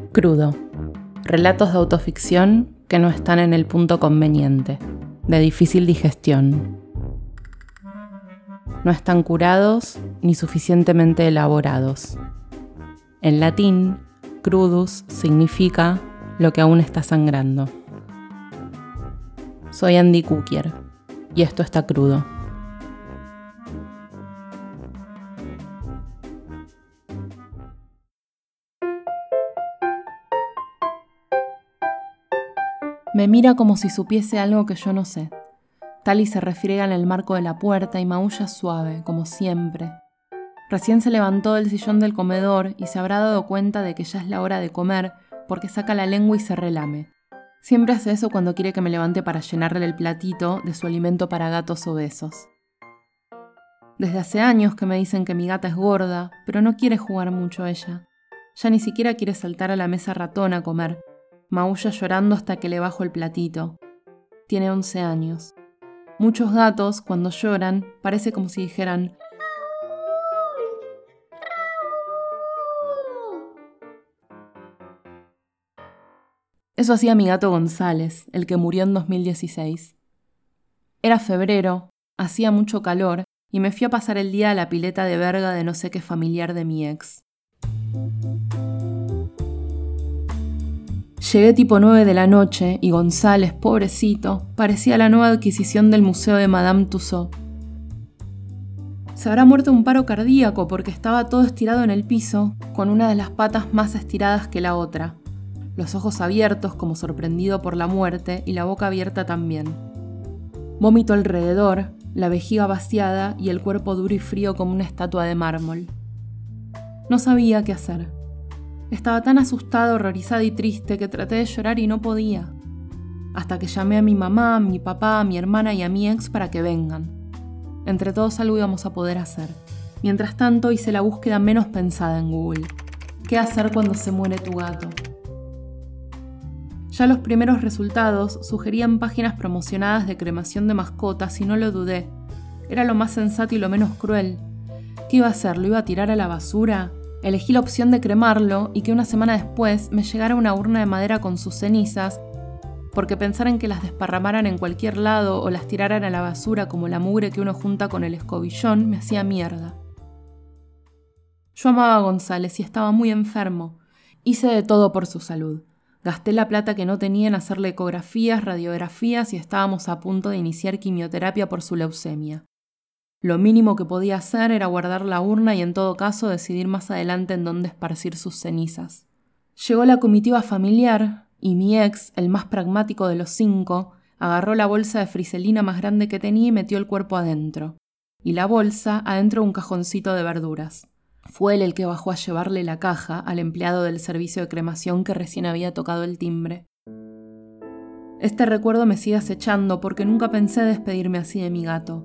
Crudo. Relatos de autoficción que no están en el punto conveniente, de difícil digestión. No están curados ni suficientemente elaborados. En latín, crudus significa lo que aún está sangrando. Soy Andy Kukier y esto está crudo. Me mira como si supiese algo que yo no sé. Tali se refriega en el marco de la puerta y maulla suave, como siempre. Recién se levantó del sillón del comedor y se habrá dado cuenta de que ya es la hora de comer porque saca la lengua y se relame. Siempre hace eso cuando quiere que me levante para llenarle el platito de su alimento para gatos obesos. Desde hace años que me dicen que mi gata es gorda, pero no quiere jugar mucho ella. Ya ni siquiera quiere saltar a la mesa ratón a comer. Maulla llorando hasta que le bajo el platito. Tiene 11 años. Muchos gatos, cuando lloran, parece como si dijeran Eso hacía mi gato González, el que murió en 2016. Era febrero, hacía mucho calor y me fui a pasar el día a la pileta de verga de no sé qué familiar de mi ex. Llegué tipo 9 de la noche y González, pobrecito, parecía la nueva adquisición del museo de Madame Tussauds. Se habrá muerto un paro cardíaco porque estaba todo estirado en el piso, con una de las patas más estiradas que la otra, los ojos abiertos como sorprendido por la muerte y la boca abierta también. Vómito alrededor, la vejiga vaciada y el cuerpo duro y frío como una estatua de mármol. No sabía qué hacer. Estaba tan asustada, horrorizada y triste que traté de llorar y no podía. Hasta que llamé a mi mamá, a mi papá, a mi hermana y a mi ex para que vengan. Entre todos algo íbamos a poder hacer. Mientras tanto hice la búsqueda menos pensada en Google. ¿Qué hacer cuando se muere tu gato? Ya los primeros resultados sugerían páginas promocionadas de cremación de mascotas y no lo dudé. Era lo más sensato y lo menos cruel. ¿Qué iba a hacer? ¿Lo iba a tirar a la basura? Elegí la opción de cremarlo y que una semana después me llegara una urna de madera con sus cenizas, porque pensar en que las desparramaran en cualquier lado o las tiraran a la basura como la mugre que uno junta con el escobillón me hacía mierda. Yo amaba a González y estaba muy enfermo. Hice de todo por su salud. Gasté la plata que no tenía en hacerle ecografías, radiografías y estábamos a punto de iniciar quimioterapia por su leucemia. Lo mínimo que podía hacer era guardar la urna y en todo caso decidir más adelante en dónde esparcir sus cenizas. Llegó la comitiva familiar y mi ex, el más pragmático de los 5, agarró la bolsa de friselina más grande que tenía y metió el cuerpo adentro. Y la bolsa adentro de un cajoncito de verduras. Fue él el que bajó a llevarle la caja al empleado del servicio de cremación que recién había tocado el timbre. Este recuerdo me sigue acechando porque nunca pensé despedirme así de mi gato.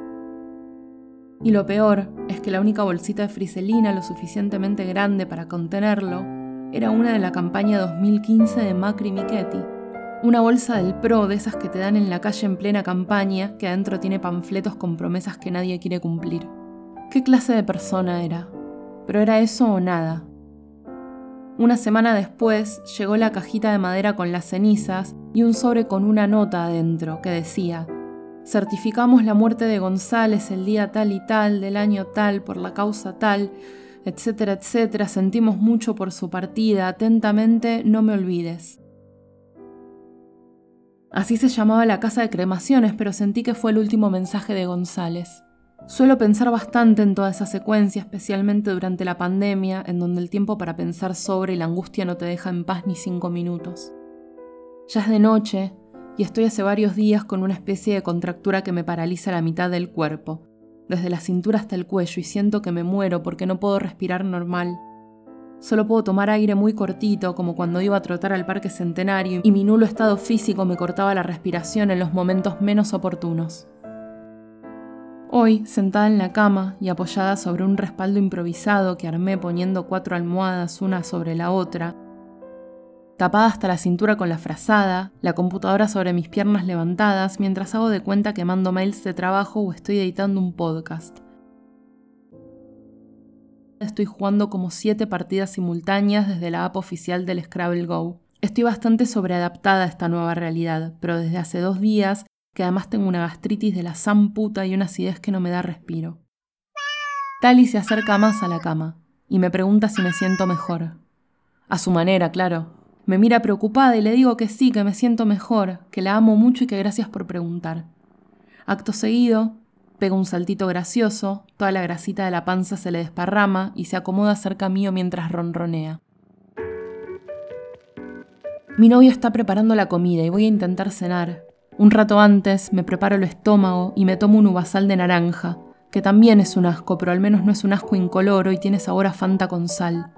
Y lo peor es que la única bolsita de friselina lo suficientemente grande para contenerlo era una de la campaña 2015 de Macri Michetti. Una bolsa del PRO de esas que te dan en la calle en plena campaña que adentro tiene panfletos con promesas que nadie quiere cumplir. ¿Qué clase de persona era? Pero era eso o nada. Una semana después llegó la cajita de madera con las cenizas y un sobre con una nota adentro que decía: certificamos la muerte de González el día tal y tal, del año tal, por la causa tal, etcétera, etcétera. Sentimos mucho por su partida. Atentamente, no me olvides. Así se llamaba la casa de cremaciones, pero sentí que fue el último mensaje de González. Suelo pensar bastante en toda esa secuencia, especialmente durante la pandemia, en donde el tiempo para pensar sobre y la angustia no te deja en paz ni 5 minutos. Ya es de noche, y estoy hace varios días con una especie de contractura que me paraliza la mitad del cuerpo, desde la cintura hasta el cuello, y siento que me muero porque no puedo respirar normal. Solo puedo tomar aire muy cortito, como cuando iba a trotar al Parque Centenario, y mi nulo estado físico me cortaba la respiración en los momentos menos oportunos. Hoy, sentada en la cama y apoyada sobre un respaldo improvisado que armé poniendo 4 almohadas una sobre la otra, tapada hasta la cintura con la frazada, la computadora sobre mis piernas levantadas mientras hago de cuenta que mando mails de trabajo o estoy editando un podcast. estoy jugando como 7 partidas simultáneas desde la app oficial del Scrabble Go. Estoy bastante sobreadaptada a esta nueva realidad, pero desde hace 2 días, que además tengo una gastritis de la zamputa y una acidez que no me da respiro. Tali se acerca más a la cama y me pregunta si me siento mejor. A su manera, claro. Me mira preocupada y le digo que sí, que me siento mejor, que la amo mucho y que gracias por preguntar. Acto seguido, pega un saltito gracioso, toda la grasita de la panza se le desparrama y se acomoda cerca mío mientras ronronea. Mi novio está preparando la comida y voy a intentar cenar. Un rato antes me preparo el estómago y me tomo un uvasal de naranja, que también es un asco, pero al menos no es un asco incoloro y tiene sabor a Fanta con sal.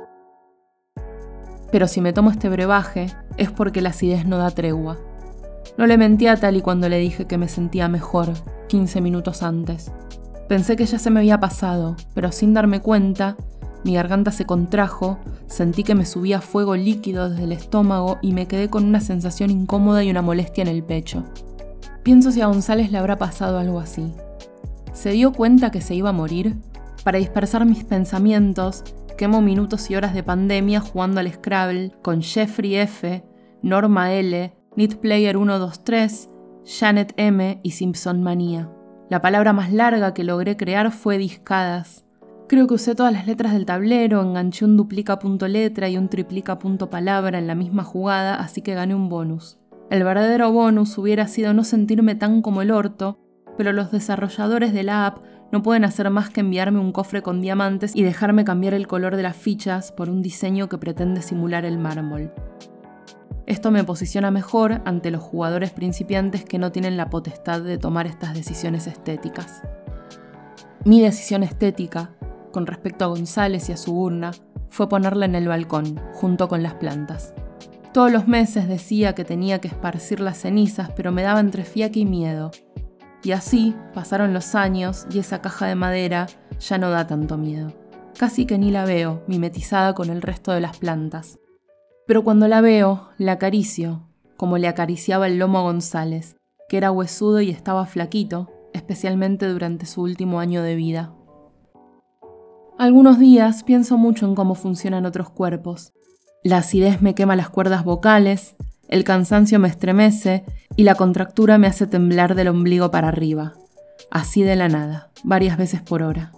Pero si me tomo este brebaje es porque la acidez no da tregua. No le mentí a Tali cuando le dije que me sentía mejor, 15 minutos antes. Pensé que ya se me había pasado, pero sin darme cuenta, mi garganta se contrajo, sentí que me subía fuego líquido desde el estómago y me quedé con una sensación incómoda y una molestia en el pecho. Pienso si a González le habrá pasado algo así. ¿Se dio cuenta que se iba a morir? Para dispersar mis pensamientos, quemo minutos y horas de pandemia jugando al Scrabble con Jeffrey F., Norma L., Nitplayer 123, Janet M. y Simpson Manía. La palabra más larga que logré crear fue discadas. Creo que usé todas las letras del tablero, enganché un duplica punto letra y un triplica punto palabra en la misma jugada, así que gané un bonus. El verdadero bonus hubiera sido no sentirme tan como el orto, pero los desarrolladores de la app no pueden hacer más que enviarme un cofre con diamantes y dejarme cambiar el color de las fichas por un diseño que pretende simular el mármol. Esto me posiciona mejor ante los jugadores principiantes que no tienen la potestad de tomar estas decisiones estéticas. Mi decisión estética, con respecto a González y a su urna, fue ponerla en el balcón, junto con las plantas. Todos los meses decía que tenía que esparcir las cenizas, pero me daba entre fiaca y miedo. Y así pasaron los años y esa caja de madera ya no da tanto miedo. Casi que ni la veo, mimetizada con el resto de las plantas. Pero cuando la veo, la acaricio, como le acariciaba el lomo a González, que era huesudo y estaba flaquito, especialmente durante su último año de vida. Algunos días pienso mucho en cómo funcionan otros cuerpos. La acidez me quema las cuerdas vocales, el cansancio me estremece y la contractura me hace temblar del ombligo para arriba, así de la nada, varias veces por hora.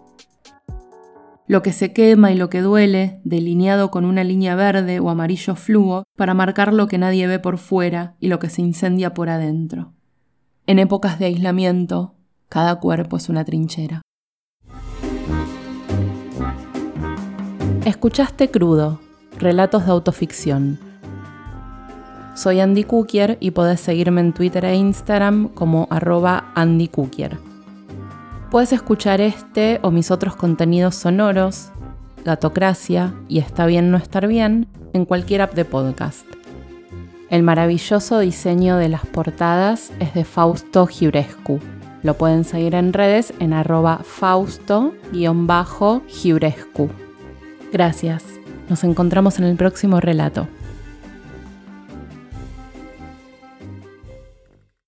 Lo que se quema y lo que duele, delineado con una línea verde o amarillo fluo para marcar lo que nadie ve por fuera y lo que se incendia por adentro. En épocas de aislamiento, cada cuerpo es una trinchera. Escuchaste Crudo, relatos de autoficción. Soy Andy Cookier y podés seguirme en Twitter e Instagram como @AndyCookier. Puedes escuchar este o mis otros contenidos sonoros, Gatocracia y Está bien no estar bien, en cualquier app de podcast. El maravilloso diseño de las portadas es de Fausto Giurescu. Lo pueden seguir en redes en @Fausto_Giurescu. Gracias. Nos encontramos en el próximo relato.